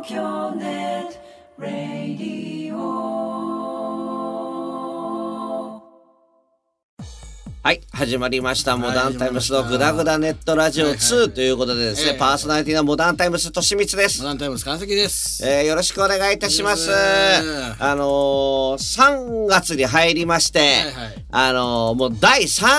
京ネットラディオ。 はい、始まりましたモダンタイムスのグダグダネットラジオ2ということでですね、パーソナリティのモダンタイムスとしみつです。 モダンタイムス川崎です。 よろしくお願いいたします。3月に入りまして、もう第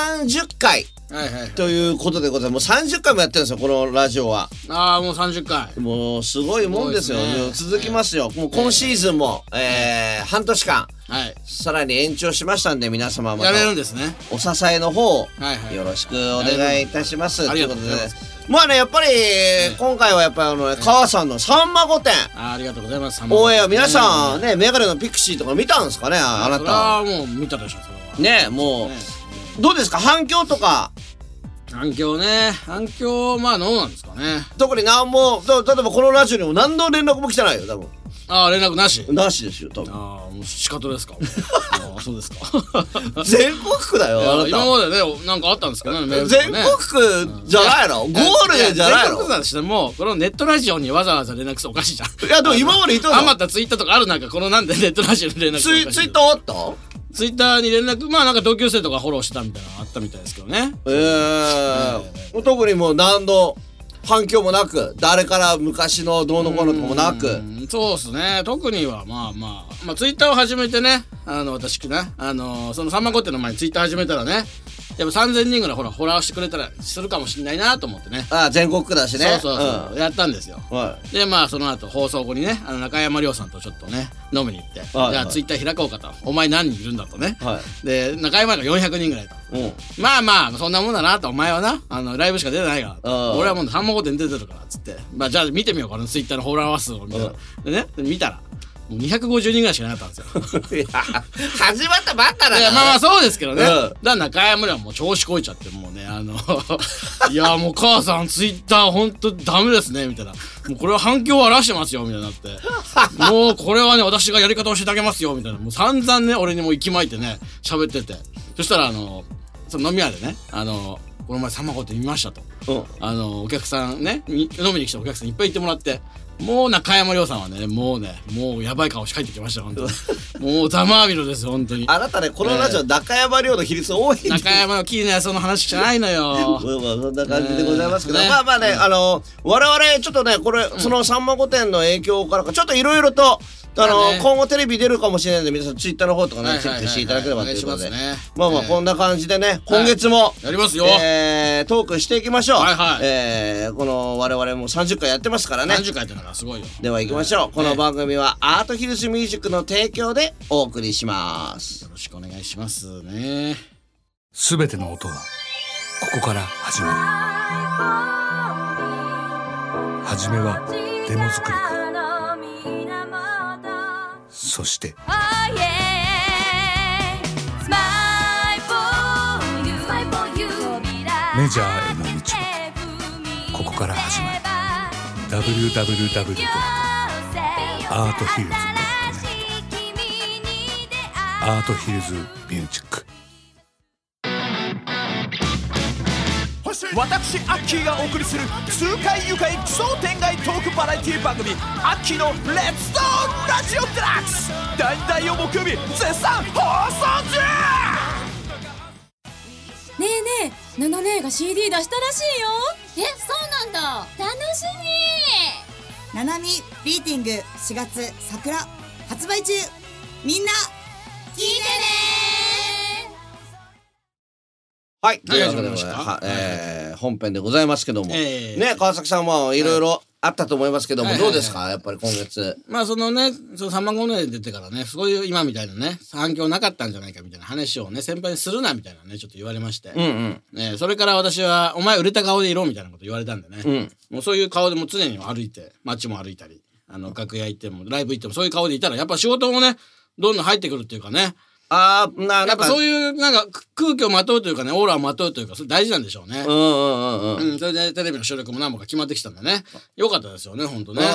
30回ということでございます。もう30回もやってるんですよ、このラジオは。 ああ、もう30回。 もうすごいもんですよ。続きますよ。もう今シーズンも、半年間、さらに延長しましたんで、皆様またやれるんですね。 お支えの方、よろしくお願いいたします。ということで、まあね、やっぱり、今回はやっぱり川さんのさんま御殿。 ありがとうございます。 オンエア、皆さんね、メガネのピクシーとか見たんですかね、あなた。 ああ、もう見たでしょ、それは。 ね、もう、どうですか、反響とか。 反響、まあどうなんですかね。 特に何も、例えばこのラジオにも何の連絡も来てないよ、多分。 ああ、連絡なしですよ、多分。 ああ、もう仕方ですか。ああ、そうですか。 全国区だよ、あなた。 今までね、なんかあったんですかね、 全国区じゃないの、ゴールデンじゃないの。 全国区だとしても、このネットラジオにわざわざ連絡するおかしいじゃん。 いや、でも今まで言ったの。 あまたツイッターとかある中、このなんでネットラジオに連絡するおかしい。 ツイッターあった？ ツイッターに連絡、まあなんか同級生とかフォローしたみたいなのあったみたいですけどね。 特にもう何の反響もなく、誰から昔のどうのこうのとかもなく。 そうですね。特にはまあツイッターを始めてね、私ね、そのさんま御殿の前にツイッター始めたらね、やっぱ3000人ぐらいフォロワーしてくれたらするかもしれないなと思ってね。 ああ、全国区だしね。 そう、やったんですよ。で、まあその後放送後にね、中山亮さんとちょっとね飲みに行って、じゃあツイッター開こうかと。お前何人いるんだとね。で、中山が400人ぐらいと。まあそんなもんだなと。お前はな、ライブしか出てないから俺はもうさんま御殿出てるからっつって、まあじゃあ見てみようかな、ツイッターのフォロワー数をみたいな。でね、見たらもう250人ぐらいしかなかったんですよ。 いや、始まったばっかだから。 いや、まあそうですけどね。だから中山はもう調子こいちゃって、もうね、いや、もう母さんツイッターほんとダメですねみたいな。もうこれは反響を荒らしてますよみたいになって。もうこれはね、私がやり方を教えてあげますよみたいな。もう散々ね、俺にも息巻いてね、喋ってて。そしたらその飲み屋でね、この前さんま御殿見ましたと。お客さんね、飲みに来たお客さんいっぱいいてもらって、もう中山亮さんはね、もうやばい顔して帰ってきました本当に。もうざまあみろです本当に。 あなたね、このラジオ中山亮の比率多いんで。 中山のキーなその話じゃないのよ。 そんな感じでございますけど、まあね、我々ちょっとね、これそのさんま御殿の影響からかちょっといろいろと今後テレビ出るかもしれないので、皆さんツイッターの方とかねチェックしていただければということで、まあこんな感じでね、今月もやりますよ。 トークしていきましょう。この我々も30回やってますからね。 30回ってのがすごいよ。 では行きましょう。この番組はアートヒルズミュージックの提供でお送りします。 よろしくお願いしますね。 すべての音はここから始まる。はじめはデモ作りから、そしてメジャーへの道はここから始まる。 www.arthillsnetnet アートヒルズミュージック。 私アッキーがお送りする痛快愉快奇想天外トークバラエティ番組アッキーのレッツドーラジオデラックス、第2第4木曜日絶賛放送中。 ねえねえ、ナナ姉が CD 出したらしいよ。そうなんだ、楽しみ。 ナナミビーティング4月桜発売中、みんな聞いてね。 はい、ということで本編でございますけども、ね、川崎さんはいろいろあったと思いますけども、どうですか、やっぱり今月。 まあそのね、さんま御殿出てからね、そういう今みたいなね反響なかったんじゃないかみたいな話をね、先輩にするなみたいなね、ちょっと言われまして、それから私はお前売れた顔でいろみたいなこと言われたんでね、もうそういう顔でも常に歩いて、街も歩いたり、楽屋行ってもライブ行ってもそういう顔でいたら、やっぱ仕事もねどんどん入ってくるっていうかね。やっぱそういうなんか空気をまとうというかね、オーラをまとうというか、それ大事なんでしょうね。それでテレビの収録も何本か決まってきたんでね、よかったですよね、ほんとね。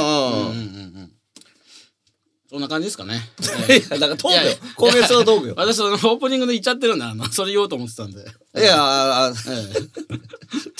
そんな感じですかね。 なんかトークよ、今月のトークよ。 私オープニングで言っちゃってるんで、それ言おうと思ってたんで。 いや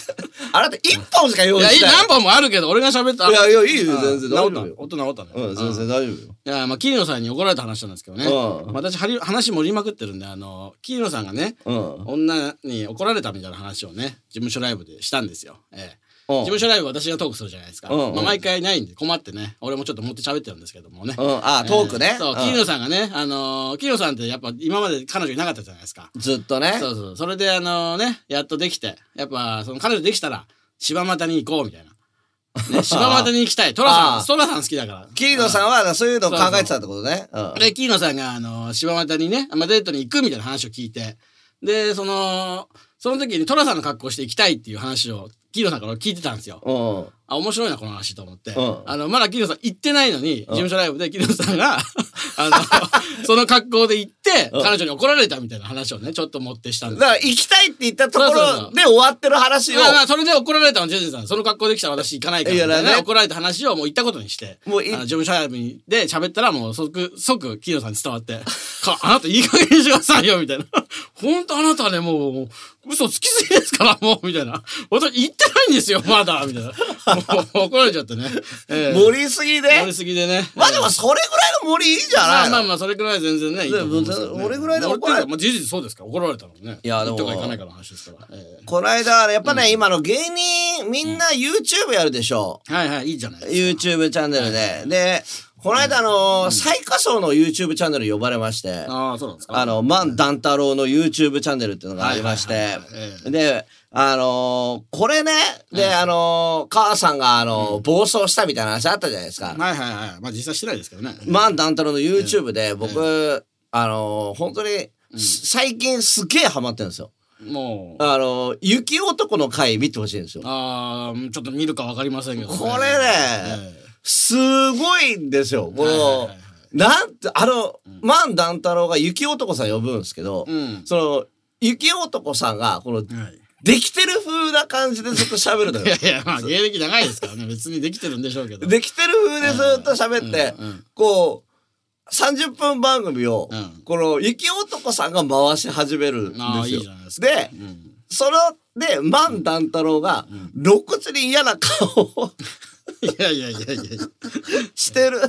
あなた1本しか用意いやしてない。 何本もあるけど俺が喋った。 いやいやいいよ全然大丈夫よ。 音治ったね。 うん全然大丈夫よ。 いやまあ桐野さんに怒られた話なんですけどね。私話盛りまくってるんで桐野さんがね女に怒られたみたいな話をね事務所ライブでしたんですよ。事務所ライブ私がトークするじゃないですか。まあ毎回ないんで困ってね俺もちょっと持って喋ってるんですけどもね。 あトークね。 そう桐野さんがね桐野さんってやっぱ今まで彼女いなかったじゃないですか。 ずっとね。 そうそれでやっとできてやっぱその彼女できたら柴又に行こうみたいな。ね、柴又に行きたい。トラさん好きだから。 桐野さんはそういうのを考えてたってことね。 で桐野さんが柴又にねデートに行くみたいな話を聞いてでその時にトラさんの格好して行きたいっていう話を桐野さんから聞いてたんですよ。面白いなこの話と思ってまだ桐野さん行ってないのに事務所ライブで桐野さんがその格好で行って彼女に怒られたみたいな話をねちょっと持ってしたんです。 だから行きたいって言ったところで終わってる話をそれで怒られたのジェジェさんその格好できたら私行かないからね怒られた話をもう言ったことにして事務所ライブで喋ったらもう即桐野さんに伝わってあなたいい加減にしてくださいよみたいな本当あなたはねもう嘘つきすぎですからもうみたいな私言ってないんですよまだみたいなもう怒られちゃってね盛りすぎでねまあでもそれぐらいの盛りいいじゃないの。 まあそれぐらい全然ねいいと思いますよね。 俺ぐらいで怒られまあ事実そうですから怒られたのね。 いやでも行ったか行かないかの話ですから。 この間やっぱね今の芸人みんな YouTube やるでしょ。 はいはいいいじゃないですか。 YouTube チャンネルででこの間最下層の YouTube チャンネル呼ばれましてそうなんですか。 万段太郎の YouTube チャンネルっていうのがありましてでこれねで母さんが暴走したみたいな話あったじゃないですか。 はいはいはいまあ実際してないですけどね。 万段太郎の YouTube で僕本当に最近すげえハマってるんですよ。 もう雪男の回見てほしいんですよ。 ちょっと見るか分かりませんけどこれねすごいんですよ。このなんて万段太郎が雪男さん呼ぶんですけどその雪男さんがこのできてる風な感じでずっと喋るのよ。 いやまあ芸歴長いですからね別にできてるんでしょうけどできてる風でずっと喋ってこう30分番組をこの雪男さんが回し始めるんですよ。でそれで万段太郎が露骨に嫌な顔をいやしてる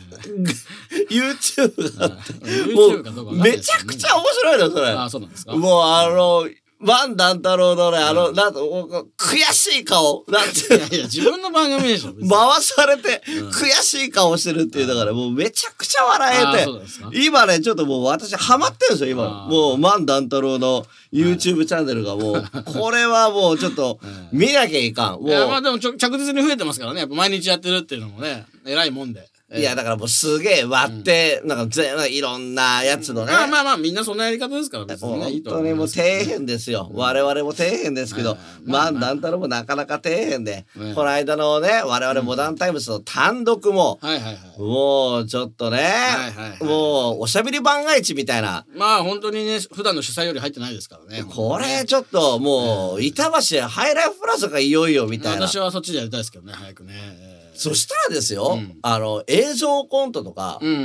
YouTube があってもうめちゃくちゃ面白いのそれ。 そうなんですか。 もう万段太郎のねなんと悔しい顔なんていや自分の番組でしょ回されて悔しい顔してるっていうだからもうめちゃくちゃ笑えて今ねちょっともう私ハマってるんですよ今もう万段太郎の YouTube チャンネルがもうこれはもうちょっと見なきゃいかん。 いやまあでも着実に増えてますからねやっぱ毎日やってるっていうのもね偉いもんで。 いやだからもうすげえ割ってなんかいろんなやつのねまあみんなそんなやり方ですから別にねいいと思います。 本当にもう底辺ですよ我々も底辺ですけど万段太郎もなかなか底辺でこの間のね我々モダンタイムスの単独ももうちょっとねもうおしゃべり番外地みたいなまあ本当にね普段の主催より入ってないですからね。 これちょっともう板橋ハイライフプラスがいよいよみたいな。 私はそっちでやりたいですけどね早くね。 そしたらですよ、映像コントとか、もう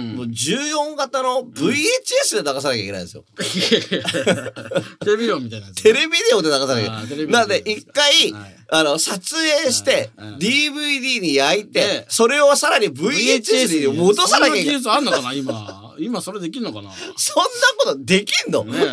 14型の VHS で流さなきゃいけないんですよ。 テレビデオみたいなやつ。 テレビデオで流さなきゃいけない。なんで一回、撮影して、DVD に焼いて、それをさらに VHS に戻さなきゃいけない。 そんな技術あんのかな今それできるのかな。 そんなことできんの？ ね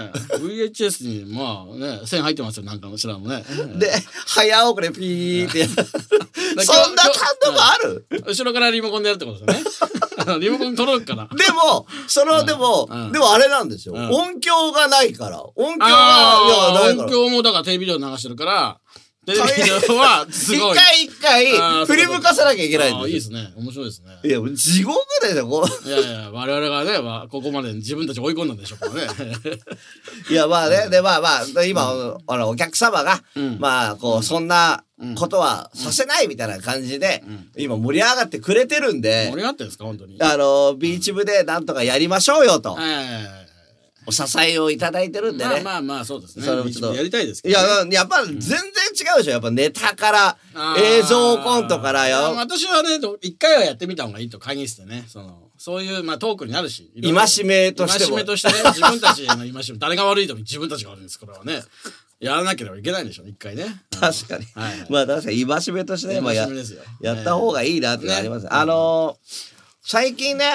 VHS にまあね線入ってますよなんかの知らんもね。 で早送りピーってそんな単独ある？ 後ろからリモコンでやるってことですよね。リモコン届くから。 でもでもあれなんですよ。音響がないから音響もだからテレビデオ流してるからテレビデオはすごい一回振り向かせなきゃいけないんですよ。 いいですね面白いですね。 いや地獄でしょいや我々がねここまで自分たち追い込んだんでしょうからね。 いやまあねでまあ今お客様がまあこうそんなことはさせないみたいな感じで今盛り上がってくれてるんで盛り上がってるんですか本当に。 ビーチ部でなんとかやりましょうよとお支えをいただいてるんでね。 まあそうですね。やりたいですけど。 いややっぱ全然違うでしょ。やっぱネタから映像コントからよ。 私はね一回はやってみた方がいいと会議室でねそういうトークになるし戒めとしてもね自分たちの戒め誰が悪いとも自分たちが悪いんですこれはね。 やらなければいけないんでしょうね、一回ね。 確かに。 はいはいまあ確かに戒めとしてね、まあ戒めですよやった方がいいなってのあります。 ね最近ね、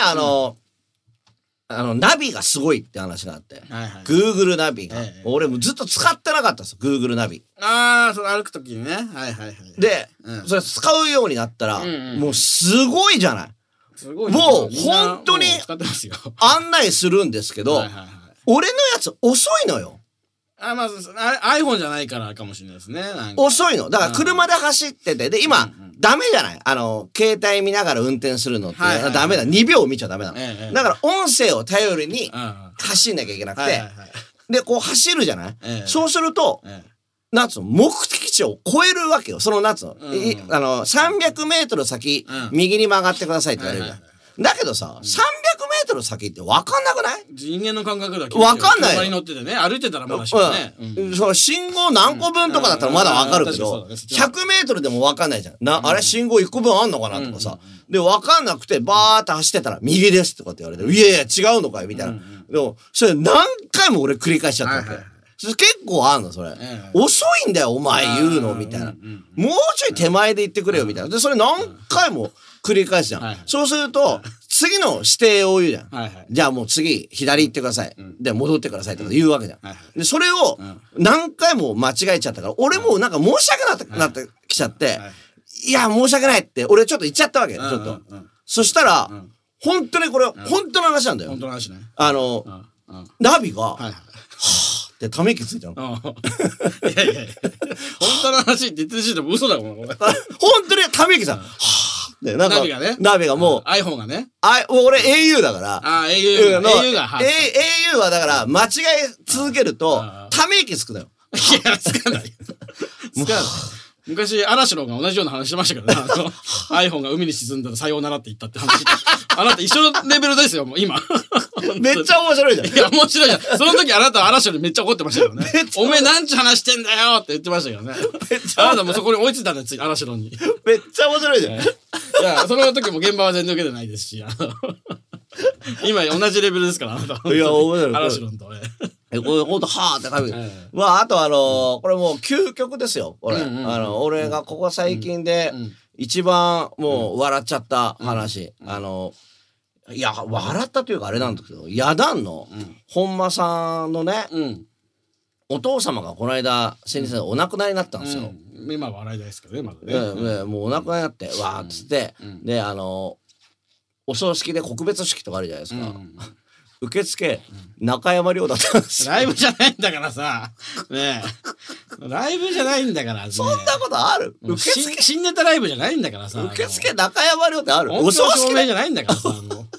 ナビがすごいって話があって、 はいはい Google ナビが。 ええ俺もずっと使ってなかったんですよ、Google ナビ。 ああ、その歩くときにね。はいはいはい。 で、 うんそれ使うようになったら、 うんうんもうすごいじゃない。 すごいね。 もうみんな本当にもう使ってますよ。 案内するんですけど、 はいはいはい。 俺のやつ遅いのよ。 まあ、iPhone じゃないからかもしれないですね。なんか遅いの。だから車で走ってて、で、今、ダメじゃない携帯見ながら運転するのって、 はいはいはいダメだ。2秒見ちゃダメなの。 ええだから音声を頼りにうん走んなきゃいけなくて、 はいはいはい。 で、こう走るじゃない、 ええそうすると、 ええなんつうの、目的地を超えるわけよ。その、なんつうの、300メートル先、 うん右に曲がってくださいって言われるじゃん。 はいはいだけどさ、300メートル先って分かんなくない？ 人間の感覚だけわかんないよ車に乗っててね、歩いてたらまだしもね。 その信号何個分とかだったらまだ分かるけど、 うん確かにそうだね 100メートルでも分かんないじゃん。あれ信号1個分あんのかなとかさ。で、分かんなくて、バーって走ってたら、右ですとかって言われて、いやいや、違うのかいみたいな。でも、それ何回も俺繰り返しちゃったわけ。 はいはいそれ結構あんの、それ。 ええ遅いんだよ、お前言うの、みたいな。もうちょい手前で言ってくれよ、みたいな。で、それ何回も繰り返すじゃん。 はいはいそうすると、次の指定を言うじゃん。 はいはいじゃあもう次、左行ってください。で、戻ってくださいとか言うわけじゃん。 はいはで、それを何回も間違えちゃったから、俺もうなんか申し訳なってきちゃって、いや、申し訳ないって、俺ちょっと言っちゃったわけよ、ちょっと。そしたら、本当にこれ、本当の話なんだよ本。当の話ね。 ナビが、 はいはい。 ってため息ついたの。 いやいやいや。本当の話って言ってるしでも嘘だもん。 本当にため息さ、はぁって、なんか、 ナビがねナビがもう、 iPhone がね。 俺 au だから、 au が。 au はだから、間違え続けると、ため息つくのよ。 いや、つかない。つかない。昔、嵐のが同じような話してましたけどね。iPhone が海に沈んだらさようならって言ったって話。あなた一緒のレベルですよ、もう今。 めっちゃ面白いじゃん。 いや、面白いじゃん。その時あなたは嵐にめっちゃ怒ってましたけどね。おめえなんちゅう話してんだよって言ってましたけどね。あなたもそこに追いついたんだよ、つい嵐のに。 めっちゃ面白いじゃん。 いや、その時も現場は全然受けてないですし、今同じレベルですから、あなた。 いや面白い嵐のと。 これほんと、はーって髪。 えまあ、あとこれもう究極ですよ。これ。俺がここ最近で、一番もう笑っちゃった話。いや、笑ったというかあれなんですけど、ヤダンの本間さんのね、お父様がこの間、先日お亡くなりになったんですよ。 今は笑いですけどね、まだね。 もうお亡くなりになって、わーっつって、で、お葬式で告別式とかあるじゃないですか。受付、中山亮だったんですよ。 ライブじゃないんだからさ。ねえ。ライブじゃないんだから。 そんなことある受付新ネタライブじゃないんだからさ。 受付中山亮ってあるお葬式じゃないんだからさ。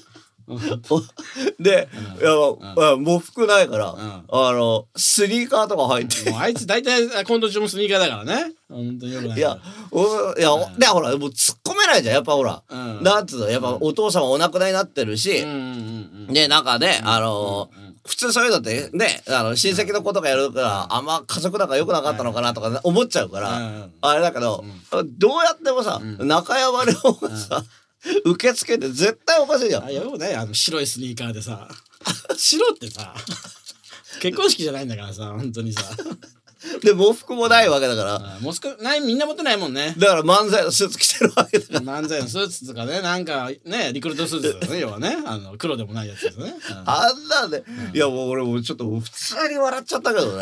で、いや、喪服ないから、スニーカーとか入って。 もうあいつ大体コント中もスニーカーだからね。本当によくない。 いや、で、ほら、もう突っ込めないじゃん。やっぱほら、なんつうの、やっぱお父様お亡くなりになってるし、で、中で、普通そういうのってね、親戚の子とかやるから、あんま家族仲良くなかったのかなとか思っちゃうから、あれだけど、どうやってもさ、中山亮がさ、受付って絶対おかしいじゃん。 よくね、白いスニーカーでさ、白ってさ、結婚式じゃないんだからさ、本当にさ。 で、喪服もないわけだから。 モスクないみんな持ってないもんね。 だから漫才のスーツ着てるわけだから。 漫才のスーツとかね、なんかね、リクルートスーツだよね、要はね。黒でもないやつですね。 あんなんで、いやもう俺もちょっと普通に笑っちゃったけどね。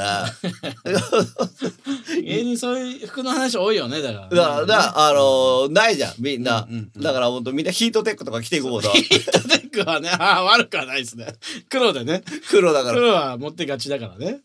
芸人そういう服の話多いよね、だから。 だからないじゃん、みんな。だからほんとみんなヒートテックとか着ていこうと。 ヒートテックはね、悪くはないですね。黒でね。 黒だから。 黒は持ってがちだからね。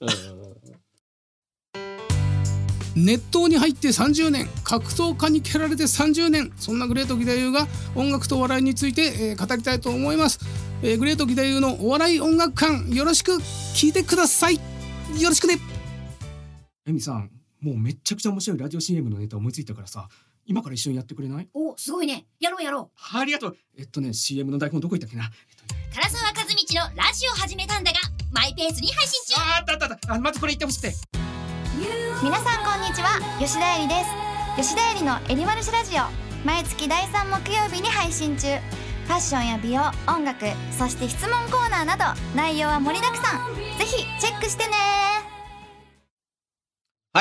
熱湯に入って30年、格闘家に蹴られて30年、そんなグレート義太夫が音楽と笑いについて、語りたいと思います。グレート義太夫のお笑い音楽館、よろしく聞いてください。よろしくね。エミさん、もうめっちゃくちゃ面白いラジオ CM のネタ思いついたからさ、今から一緒にやってくれない？ お、すごいね。やろうやろう。 ありがとう。CM の台本どこ行ったっけな。 唐沢和道のラジオ始めたんだが、マイペースに配信中。 あった。まずこれ言ってほしくて。 皆さんこんにちは、吉田絵里です。吉田絵里のエリマルシラジオ、毎月第3木曜日に配信中。ファッションや美容、音楽、そして質問コーナーなど内容は盛りだくさん。ぜひチェックしてね。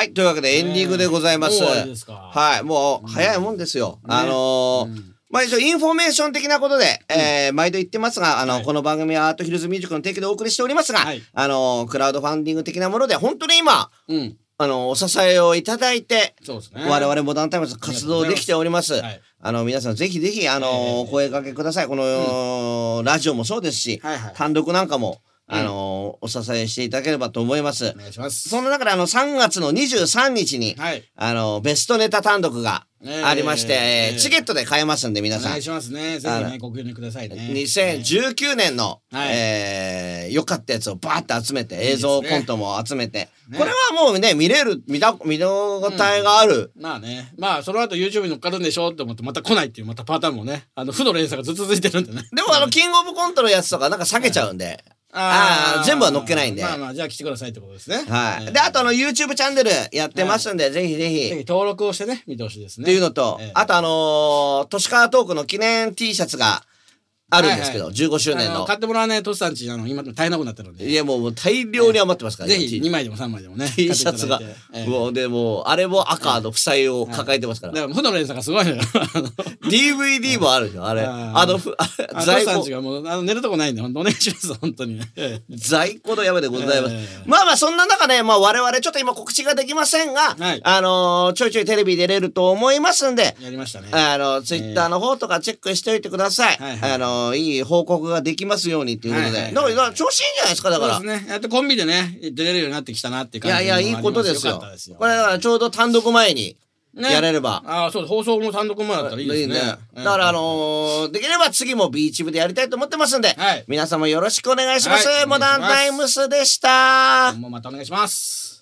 はい、というわけでエンディングでございます。 もう終わりですか。 はい、もう早いもんですよ。まあ一応インフォメーション的なことで、毎度言ってますが、この番組はアートヒルズミュージックの提供でお送りしておりますが、クラウドファンディング的なもので、本当に今、お支えをいただいて、我々モダンタイムズ活動できております。皆さんぜひぜひ、お声掛けください。この、ラジオもそうですし、単独なんかも、お支えしていただければと思います。 お願いします。 その中で3月の23日に、ベストネタ単独がありまして、チケットで買えますんで皆さん。 お願いしますね。ぜひね、ご記入くださいね。 2019年の、良かったやつをバーッと集めて、映像コントも集めて、これはもうね、見応えがある。 まあね。まあ、その後 YouTube に乗っかるんでしょって思って、また来ないっていうまたパターンもね、負の連鎖がずっと続いてるんでね。 でもキングオブコントのやつとかなんか下げちゃうんで。全部は乗っけないんで。 まあまあ、じゃあ来てくださいってことですね。 はい。で、あとYouTube チャンネルやってますんで、ぜひぜひ。 登録をしてね、見てほしいですね。 っていうのと、あと都市川トークの記念 T シャツがあるんですけど、15周年の。 買ってもらわね、トシさんち、今大変なことになってるので。 いや、もう大量に余ってますからね。ぜひ2枚でも3枚でもね。 T シャツが。もう、でも、あれも赤の負債を抱えてますから。 だから、負の連鎖がすごいのよ。 DVD もあるじゃん、あれ。 在庫。トシさんちがもう、寝るとこないんで、本当お願いします、本当にね。 在庫の山でございます。まあまあ、そんな中ね、まあ我々ちょっと今告知ができませんが、ちょいちょいテレビ出れると思いますんで、 やりましたね。 Twitter の方とかチェックしておいてください。いい報告ができますようにっていうことで。だから調子いいんじゃないですか、だから。 そうですね。やっとコンビでね、出れるようになってきたなって感じ。 いや、いいことですよ。これだからちょうど単独前にやれれば。 ああ、そう、放送も単独前だったらいいですね。 だからできれば次もビーチ部でやりたいと思ってますんで、皆様よろしくお願いします。モダンタイムスでした。 もうまたお願いします。